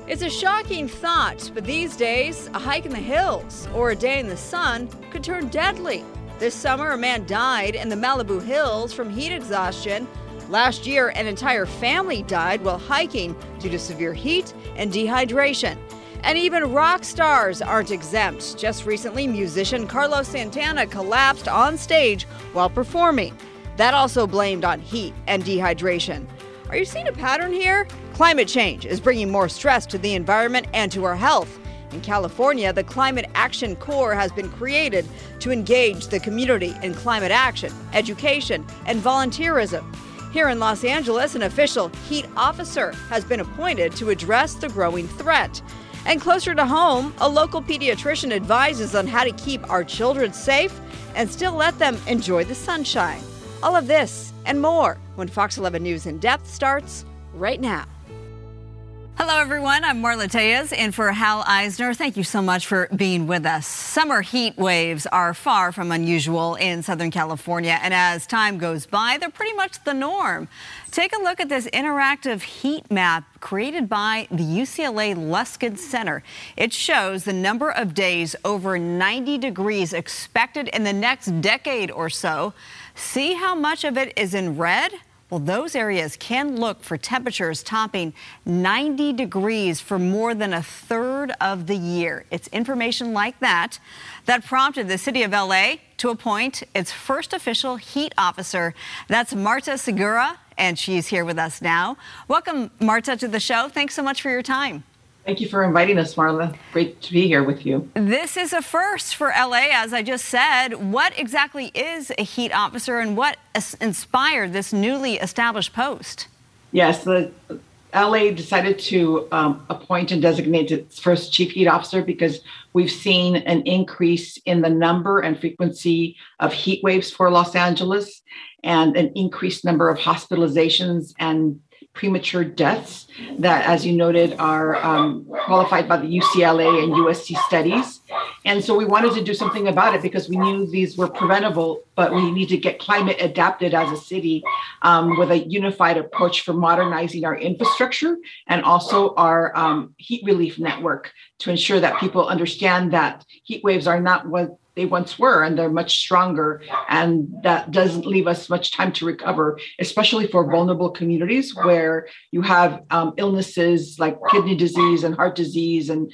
It's a shocking thought, but these days, a hike in the hills or a day in the sun could turn deadly. This summer, a man died in the Malibu Hills from heat exhaustion. Last year, an entire family died while hiking due to severe heat and dehydration. And even rock stars aren't exempt. Just recently, musician Carlos Santana collapsed on stage while performing. That also blamed on heat and dehydration. Are you seeing a pattern here? Climate change is bringing more stress to the environment and to our health. In California, the Climate Action Corps has been created to engage the community in climate action, education, and volunteerism. Here in Los Angeles, an official heat officer has been appointed to address the growing threat. And closer to home, a local pediatrician advises on how to keep our children safe and still let them enjoy the sunshine. All of this and more when Fox 11 News in Depth starts right now. Hello, everyone. I'm Marla Tejas in for Hal Eisner. Thank you so much for being with us. Summer heat waves are far from unusual in Southern California, and as time goes by, they're pretty much the norm. Take a look at this interactive heat map created by the UCLA Luskin Center. It shows the number of days over 90 degrees expected in the next decade or so. See how much of it is in red? Well, those areas can look for temperatures topping 90 degrees for more than a third of the year. It's information like that that prompted the city of LA to appoint its first official heat officer. That's Marta Segura, and she's here with us now. Welcome, Marta, to the show. Thanks so much for your time. Thank you for inviting us, Marla. Great to be here with you. This is a first for LA, as I just said. What exactly is a heat officer and what inspired this newly established post? Yes, the LA decided to appoint and designate its first chief heat officer because we've seen an increase in the number and frequency of heat waves for Los Angeles and an increased number of hospitalizations and premature deaths that, as you noted, are qualified by the UCLA and USC studies. And so we wanted to do something about it because we knew these were preventable, but we need to get climate adapted as a city with a unified approach for modernizing our infrastructure and also our heat relief network to ensure that people understand that heat waves are not what they once were, and they're much stronger, and that doesn't leave us much time to recover, especially for vulnerable communities where you have illnesses like kidney disease and heart disease and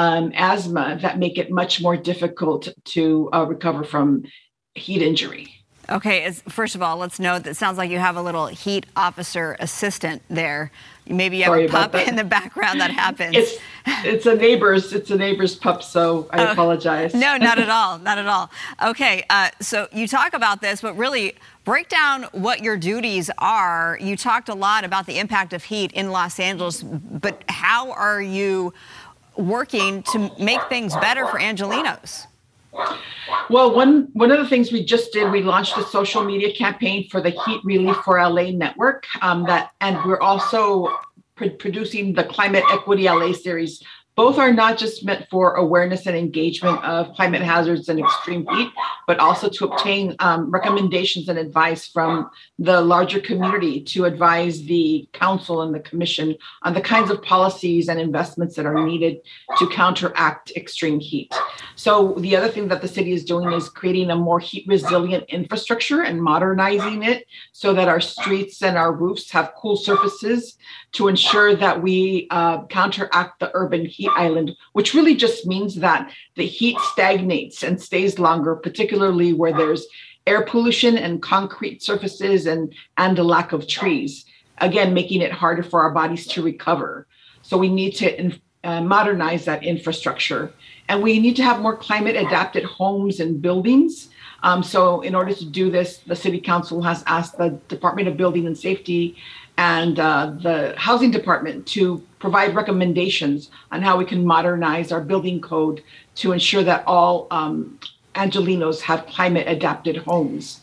asthma that make it much more difficult to recover from heat injury. Okay, first of all, let's note that it sounds like you have a little heat officer assistant there. Maybe you have a pup in the background that happens. It's a neighbor's pup, so I apologize. No, not at all, not at all. Okay, so you talk about this, but really break down what your duties are. You talked a lot about the impact of heat in Los Angeles, but how are you working to make things better for Angelenos? Well, one of the things we just did, we launched a social media campaign for the Heat Relief for LA network, and we're also producing the Climate Equity LA series. Both are not just meant for awareness and engagement of climate hazards and extreme heat, but also to obtain recommendations and advice from the larger community to advise the council and the commission on the kinds of policies and investments that are needed to counteract extreme heat. So the other thing that the city is doing is creating a more heat resilient infrastructure and modernizing it so that our streets and our roofs have cool surfaces to ensure that we counteract the urban heat island, which really just means that the heat stagnates and stays longer, particularly where there's air pollution and concrete surfaces and a lack of trees, again, making it harder for our bodies to recover. So we need to modernize that infrastructure. And we need to have more climate adapted homes and buildings. So in order to do this, the City Council has asked the Department of Building and Safety and the Housing Department to provide recommendations on how we can modernize our building code to ensure that all Angelenos have climate adapted homes.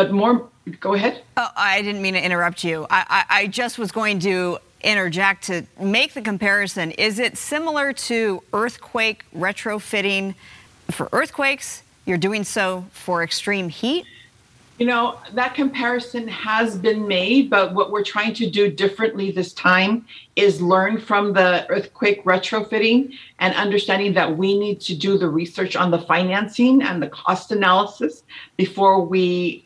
Go ahead. Oh, I didn't mean to interrupt you. I just was going to interject to make the comparison. Is it similar to earthquake retrofitting for earthquakes? You're doing so for extreme heat? That comparison has been made, but what we're trying to do differently this time is learn from the earthquake retrofitting and understanding that we need to do the research on the financing and the cost analysis before we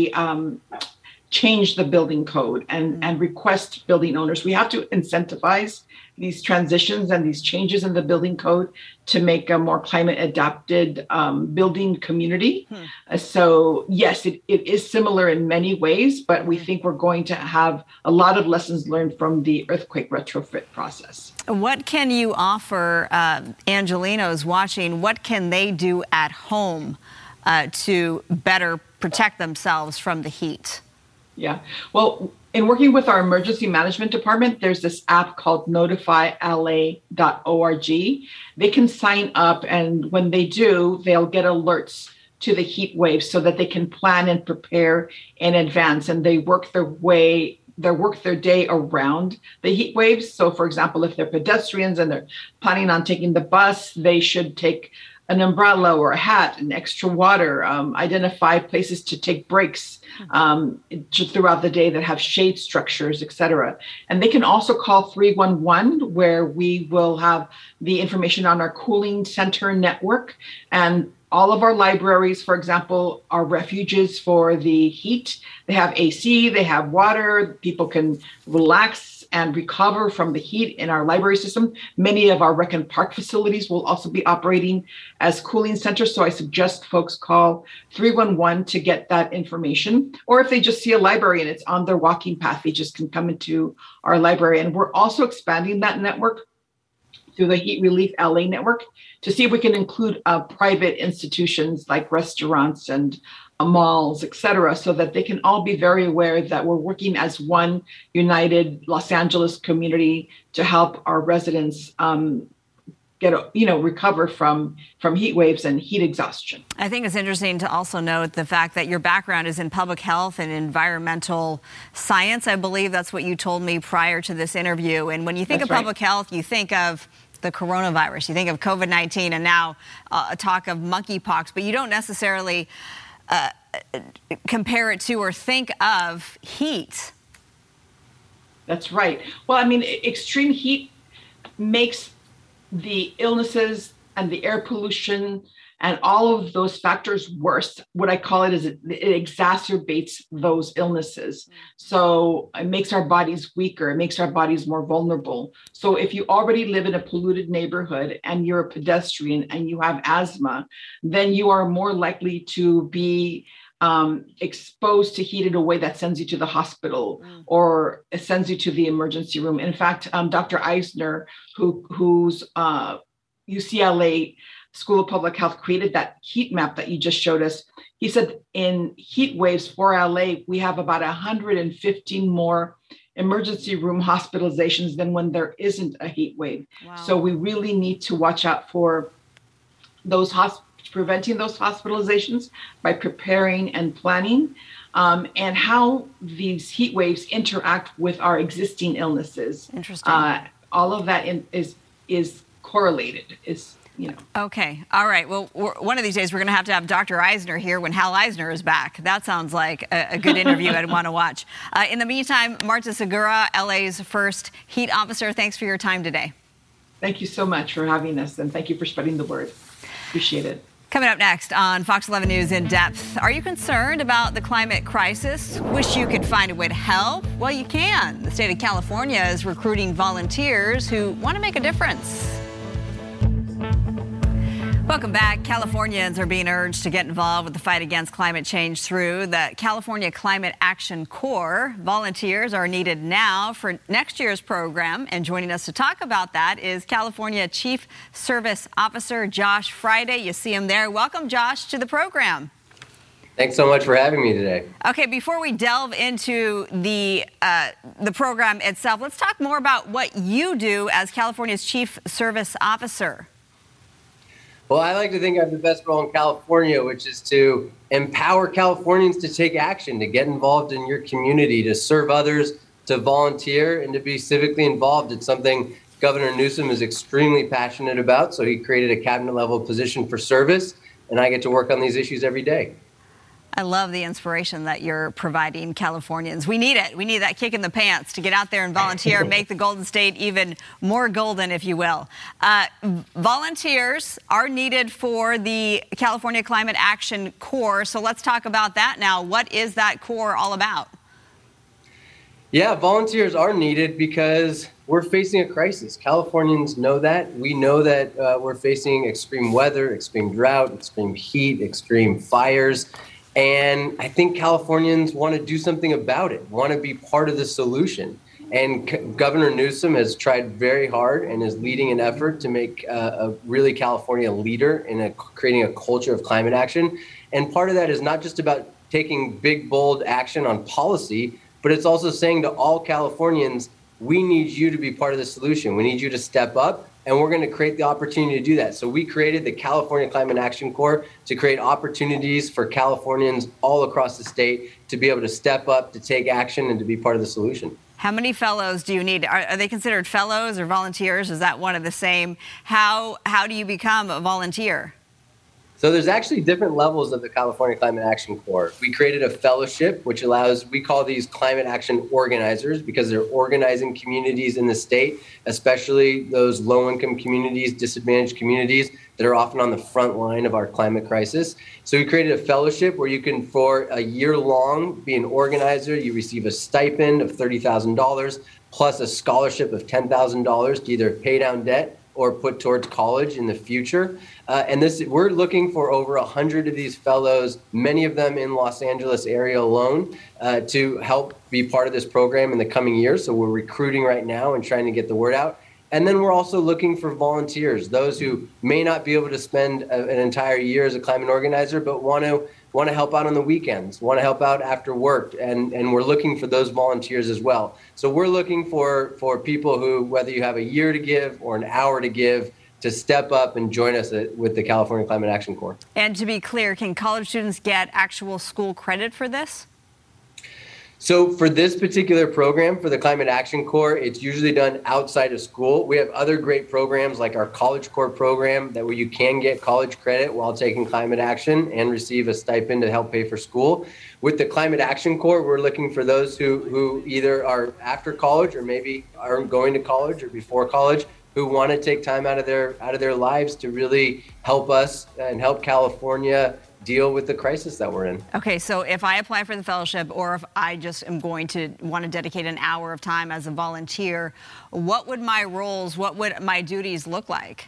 change the building code and request building owners. We have to incentivize these transitions and these changes in the building code to make a more climate adapted building community. So yes, it is similar in many ways, but we think we're going to have a lot of lessons learned from the earthquake retrofit process. What can you offer Angelenos watching? What can they do at home to better protect themselves from the heat? Yeah, well, in working with our emergency management department, there's this app called notifyla.org. They can sign up, and when they do, they'll get alerts to the heat waves so that they can plan and prepare in advance, and they work their day around the heat waves. So for example, if they're pedestrians and they're planning on taking the bus, they should take an umbrella or a hat and extra water, identify places to take breaks throughout the day that have shade structures, et cetera. And they can also call 311, where we will have the information on our cooling center network. And all of our libraries, for example, are refuges for the heat. They have AC, they have water, people can relax and recover from the heat in our library system. Many of our rec and park facilities will also be operating as cooling centers. So I suggest folks call 311 to get that information. Or if they just see a library and it's on their walking path, they just can come into our library. And we're also expanding that network through the Heat Relief LA network to see if we can include private institutions like restaurants and malls, et cetera, so that they can all be very aware that we're working as one united Los Angeles community to help our residents recover from heat waves and heat exhaustion. I think it's interesting to also note the fact that your background is in public health and environmental science. I believe that's what you told me prior to this interview. And when you think of public health, you think of the coronavirus, you think of COVID-19, and now talk of monkeypox, but you don't necessarily compare it to or think of heat. That's right. Well, I mean, extreme heat makes the illnesses and the air pollution and all of those factors worse. What I call it is it exacerbates those illnesses. So it makes our bodies weaker. It makes our bodies more vulnerable. So if you already live in a polluted neighborhood and you're a pedestrian and you have asthma, then you are more likely to be exposed to heat in a way that sends you to the hospital or sends you to the emergency room. In fact, Dr. Eisner, who's UCLA School of Public Health, created that heat map that you just showed us. He said in heat waves for LA, we have about 115 more emergency room hospitalizations than when there isn't a heat wave. Wow. So we really need to watch out for those preventing those hospitalizations by preparing and planning, and how these heat waves interact with our existing illnesses. Interesting. All of that is correlated. Okay. All right. Well, one of these days we're going to have Dr. Eisner here when Hal Eisner is back. That sounds like a good interview I'd want to watch. In the meantime, Marta Segura, LA's first heat officer, thanks for your time today. Thank you so much for having us, and thank you for spreading the word. Appreciate it. Coming up next on Fox 11 News In Depth, are you concerned about the climate crisis? Wish you could find a way to help? Well, you can. The state of California is recruiting volunteers who want to make a difference. Welcome back. Californians are being urged to get involved with the fight against climate change through the California Climate Action Corps. Volunteers are needed now for next year's program. And joining us to talk about that is California Chief Service Officer Josh Friday. You see him there. Welcome, Josh, to the program. Thanks so much for having me today. Okay, before we delve into the program itself, let's talk more about what you do as California's Chief Service Officer. Well, I like to think I have the best role in California, which is to empower Californians to take action, to get involved in your community, to serve others, to volunteer, and to be civically involved. It's something Governor Newsom is extremely passionate about, so he created a cabinet-level position for service, and I get to work on these issues every day. I love the inspiration that you're providing Californians. We need it. We need that kick in the pants to get out there and volunteer, make the Golden State even more golden, if you will. Volunteers are needed for the California Climate Action Corps. So let's talk about that now. What is that Corps all about? Yeah, volunteers are needed because we're facing a crisis. Californians know that. We know that we're facing extreme weather, extreme drought, extreme heat, extreme fires. And I think Californians want to do something about it, want to be part of the solution. And Governor Newsom has tried very hard and is leading an effort to make a really California leader in creating a culture of climate action. And part of that is not just about taking big, bold action on policy, but it's also saying to all Californians, we need you to be part of the solution. We need you to step up, and we're going to create the opportunity to do that. So we created the California Climate Action Corps to create opportunities for Californians all across the state to be able to step up, to take action, and to be part of the solution. How many fellows do you need? Are they considered fellows or volunteers? Is that one of the same? How do you become a volunteer? So there's actually different levels of the California Climate Action Corps. We created a fellowship, which allows, we call these climate action organizers because they're organizing communities in the state, especially those low-income communities, disadvantaged communities that are often on the front line of our climate crisis. So we created a fellowship where you can, for a year long, be an organizer. You receive a stipend of $30,000 plus a scholarship of $10,000 to either pay down debt or put towards college in the future. And we're looking for over 100 of these fellows, many of them in Los Angeles area alone, to help be part of this program in the coming years. So we're recruiting right now and trying to get the word out. And then we're also looking for volunteers, those who may not be able to spend an entire year as a climate organizer, but want to help out on the weekends, want to help out after work. And we're looking for those volunteers as well. So we're looking for people who, whether you have a year to give or an hour to give, to step up and join us with the California Climate Action Corps. And to be clear, can college students get actual school credit for this? So for this particular program, for the Climate Action Corps, it's usually done outside of school. We have other great programs like our College Corps program where you can get college credit while taking climate action and receive a stipend to help pay for school. With the Climate Action Corps, we're looking for those who either are after college or maybe are going to college or before college, who want to take time out of their lives to really help us and help California deal with the crisis that we're in. Okay, so if I apply for the fellowship or if I just am going to want to dedicate an hour of time as a volunteer, what would my roles, what would my duties look like?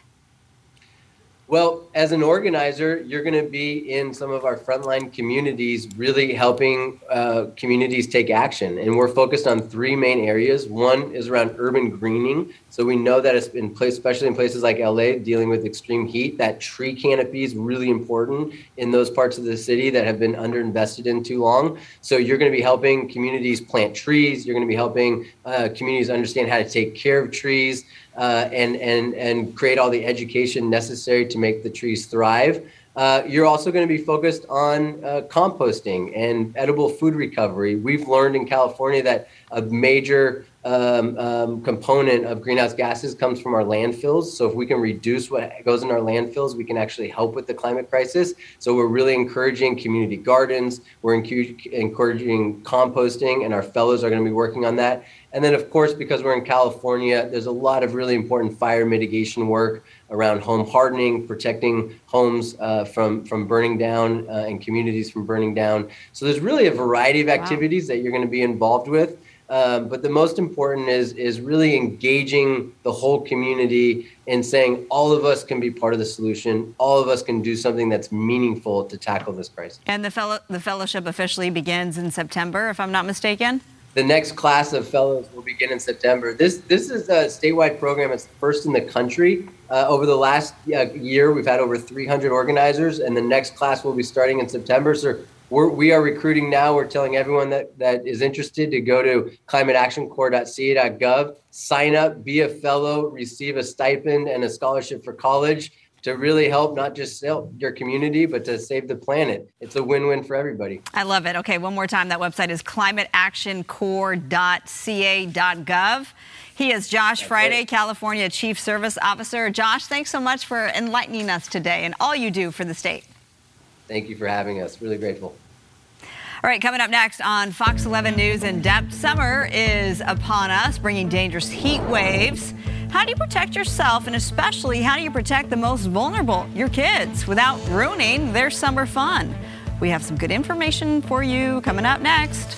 Well, as an organizer, you're going to be in some of our frontline communities, really helping communities take action. And we're focused on three main areas. One is around urban greening. So we know that it's in place, especially in places like LA, dealing with extreme heat, that tree canopy is really important in those parts of the city that have been underinvested in too long. So you're going to be helping communities plant trees. You're going to be helping communities understand how to take care of trees. And create all the education necessary to make the trees thrive. You're also going to be focused on composting and edible food recovery. We've learned in California that a major component of greenhouse gases comes from our landfills. So if we can reduce what goes in our landfills, we can actually help with the climate crisis. So we're really encouraging community gardens. We're encouraging composting, and our fellows are going to be working on that. And then, of course, because we're in California, there's a lot of really important fire mitigation work around home hardening, protecting homes from burning down and communities from burning down. So there's really a variety of activities that you're going to be involved with. But the most important is really engaging the whole community and saying all of us can be part of the solution. All of us can do something that's meaningful to tackle this crisis. And the fellowship officially begins in September, if I'm not mistaken? The next class of fellows will begin in September. This is a statewide program. It's the first in the country. Over the last year, we've had over 300 organizers, and the next class will be starting in September. So we are recruiting now. We're telling everyone that is interested to go to climateactioncorps.ca.gov, sign up, be a fellow, receive a stipend and a scholarship for college to really help not just your community, but to save the planet. It's a win-win for everybody. I love it. Okay, one more time. That website is climateactioncorps.ca.gov. He is Josh Friday, California Chief Service Officer. Josh, thanks so much for enlightening us today and all you do for the state. Thank you for having us. Really grateful. All right, coming up next on Fox 11 News in Depth, summer is upon us, bringing dangerous heat waves. How do you protect yourself, and especially how do you protect the most vulnerable, your kids, without ruining their summer fun? We have some good information for you coming up next.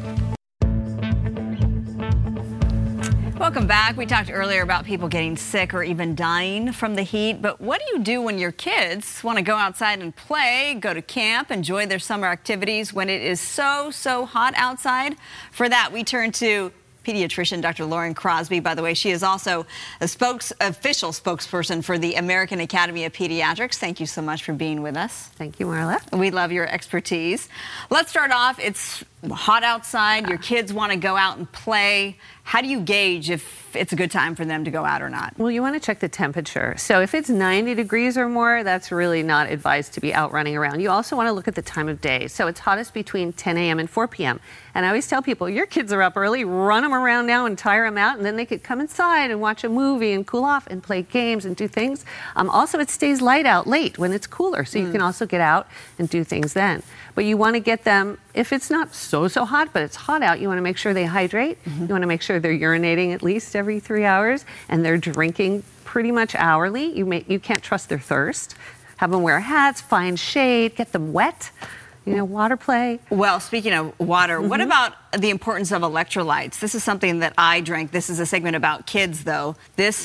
Welcome back. We talked earlier about people getting sick or even dying from the heat, but what do you do when your kids want to go outside and play, go to camp, enjoy their summer activities when it is so hot outside? For that, we turn to pediatrician Dr. Lauren Crosby. By the way, she is also a official spokesperson for the American Academy of Pediatrics. Thank you so much for being with us. Thank you, Marla. We love your expertise. Let's start off. It's hot outside. Your kids want to go out and play. How do you gauge if it's a good time for them to go out or not? Well, you want to check the temperature. So if it's 90 degrees or more, that's really not advised to be out running around. You also want to look at the time of day. So it's hottest between 10 a.m. and 4 p.m. And I always tell people, your kids are up early, run them around now and tire them out, and then they could come inside and watch a movie and cool off and play games and do things. Also, it stays light out late when it's cooler, so you can also get out and do things then. But you want to get them, if it's not so hot, but it's hot out, you want to make sure they hydrate. You want to make sure they're urinating at least every 3 hours, and they're drinking pretty much hourly. You can't trust their thirst. Have them wear hats, find shade, get them wet. You know, water play. Well, speaking of water, what about the importance of electrolytes? This is something that I drank. This is a segment about kids, though. This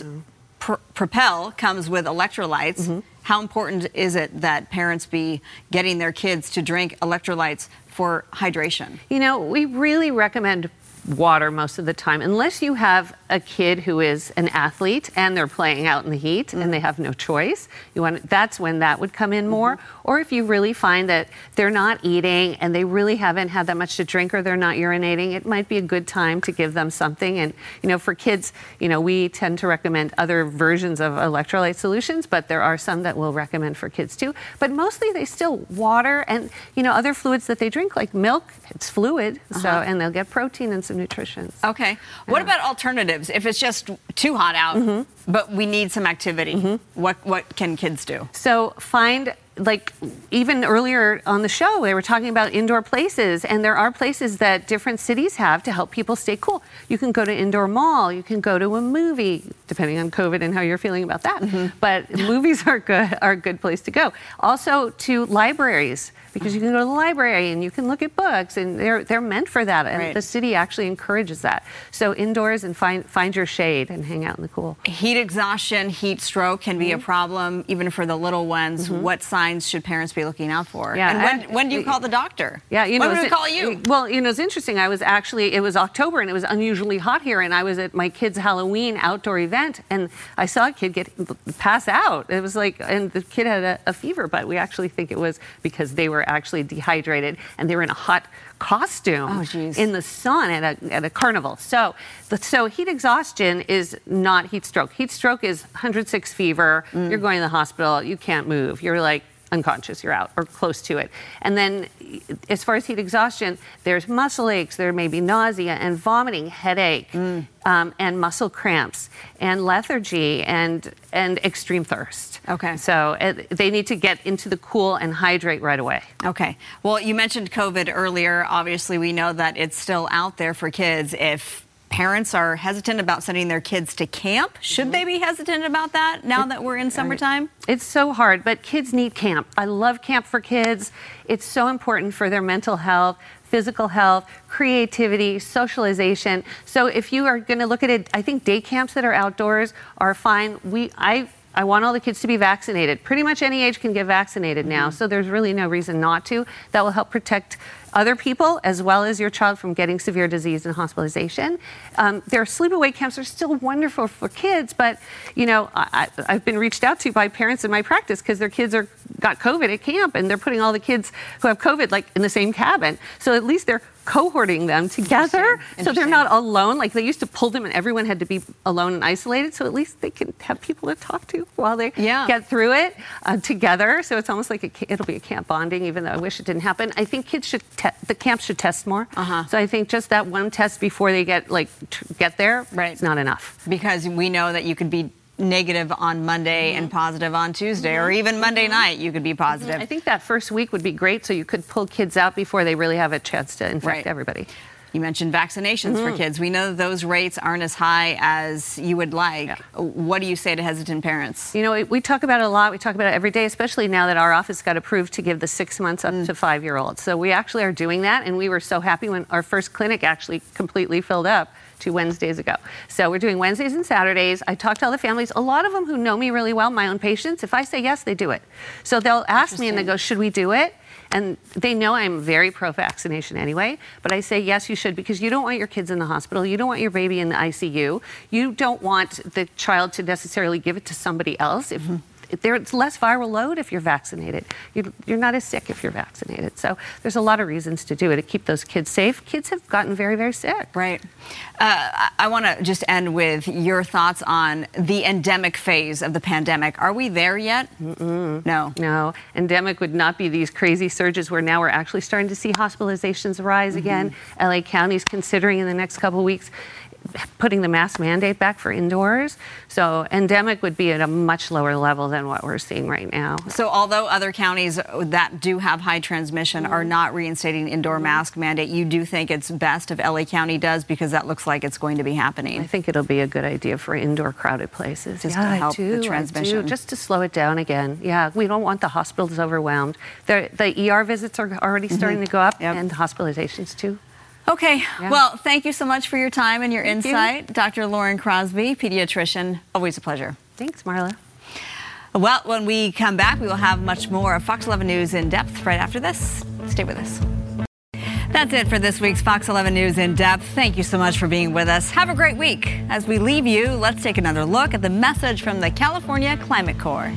Propel comes with electrolytes. How important is it that parents be getting their kids to drink electrolytes for hydration? You know, we really recommend water most of the time, unless you have a kid who is an athlete and they're playing out in the heat and they have no choice. That's when that would come in more. Or if you really find that they're not eating and they really haven't had that much to drink, or they're not urinating, it might be a good time to give them something. And, you know, for kids, you know, we tend to recommend other versions of electrolyte solutions, but there are some that we'll recommend for kids too. But mostly they still water and, you know, other fluids that they drink, like milk. It's fluid, so, and they'll get protein and some nutrition. Okay. What about alternatives? If it's just too hot out, but we need some activity, what can kids do? So find, like, even earlier on the show, they were talking about indoor places, and there are places that different cities have to help people stay cool. You can go to indoor mall, you can go to a movie, depending on COVID and how you're feeling about that. But movies are a good place to go. Also to libraries, because you can go to the library and you can look at books, and they're meant for that, and the city actually encourages that. So indoors, and find your shade and hang out in the cool. Heat exhaustion, heat stroke can be a problem even for the little ones. What signs should parents be looking out for? Yeah, and when do you call the doctor? Yeah, you know, when do we call you? Well, you know, it's interesting. It was October and it was unusually hot here, and I was at my kid's Halloween outdoor event, and I saw a kid pass out. It was like, and the kid had a fever, but we actually think it was because they were actually dehydrated and they were in a hot costume in the sun at a carnival. So heat exhaustion is not heat stroke. Heat stroke is 106 fever. You're going to the hospital. You can't move. You're like unconscious. You're out or close to it. And then as far as heat exhaustion, there's muscle aches. There may be nausea and vomiting, headache, and muscle cramps, and lethargy, and extreme thirst. Okay. So they need to get into the cool and hydrate right away. Okay. Well, you mentioned COVID earlier. Obviously, we know that it's still out there for kids. If parents are hesitant about sending their kids to camp, should they be hesitant about that now that we're in summertime? It's so hard, but kids need camp. I love camp for kids. It's so important for their mental health, physical health, creativity, socialization. So if you are going to look at it, I think day camps that are outdoors are fine. I want all the kids to be vaccinated. Pretty much any age can get vaccinated now, so there's really no reason not to. That will help protect other people as well as your child from getting severe disease and hospitalization. Their sleepaway camps are still wonderful for kids, but you know, I've been reached out to by parents in my practice because their kids got COVID at camp, and they're putting all the kids who have COVID like in the same cabin. So at least they're cohorting them together, so they're not alone. Like they used to pull them and everyone had to be alone and isolated, so at least they can have people to talk to while they get through it together. So it's almost like it'll be a camp bonding, even though I wish it didn't happen. I think kids should, the camp should test more. So I think just that one test before they get there, it's not enough. Because we know that you could be negative on Monday and positive on Tuesday, or even Monday night you could be positive. I think that first week would be great, so you could pull kids out before they really have a chance to infect everybody. You mentioned vaccinations for kids. We know that those rates aren't as high as you would like. Yeah. What do you say to hesitant parents? You know, we talk about it a lot. We talk about it every day, especially now that our office got approved to give the 6 months up to 5-year-olds. So we actually are doing that, and we were so happy when our first clinic actually completely filled up 2 Wednesdays ago. So we're doing Wednesdays and Saturdays. I talk to all the families, a lot of them who know me really well, my own patients. If I say yes, they do it. So they'll ask me and they go, should we do it? And they know I'm very pro-vaccination anyway, but I say, yes, you should, because you don't want your kids in the hospital. You don't want your baby in the ICU. You don't want the child to necessarily give it to somebody else. There's less viral load if you're vaccinated. You're not as sick if you're vaccinated. So there's a lot of reasons to do it, to keep those kids safe. Kids have gotten very, very sick. Right. I want to just end with your thoughts on the endemic phase of the pandemic. Are we there yet? No. No. Endemic would not be these crazy surges where now we're actually starting to see hospitalizations rise again. LA County's considering in the next couple of weeks putting the mask mandate back for indoors. So endemic would be at a much lower level than what we're seeing right now. So although other counties that do have high transmission are not reinstating indoor mask mandate, you do think it's best if LA County does, because that looks like it's going to be happening? I think it'll be a good idea for indoor crowded places. Just to help the transmission. Just to slow it down again. Yeah, we don't want the hospitals overwhelmed. The ER visits are already starting to go up, and hospitalizations too. Okay, well, thank you so much for your time and your insight. Dr. Lauren Crosby, pediatrician, always a pleasure. Thanks, Marla. Well, when we come back, we will have much more of Fox 11 News in depth right after this. Stay with us. That's it for this week's Fox 11 News in depth. Thank you so much for being with us. Have a great week. As we leave you, let's take another look at the message from the California Climate Corps.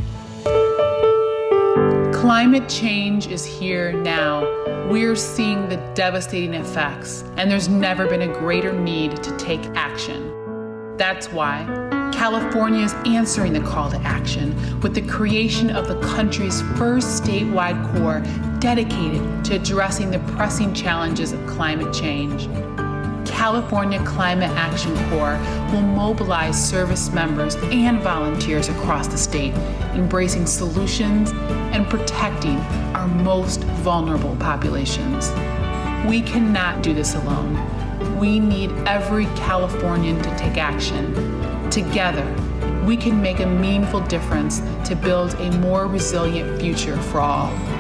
Climate change is here now. We're seeing the devastating effects, and there's never been a greater need to take action. That's why California is answering the call to action with the creation of the country's first statewide corps dedicated to addressing the pressing challenges of climate change. California Climate Action Corps will mobilize service members and volunteers across the state, embracing solutions and protecting our most vulnerable populations. We cannot do this alone. We need every Californian to take action. Together, we can make a meaningful difference to build a more resilient future for all.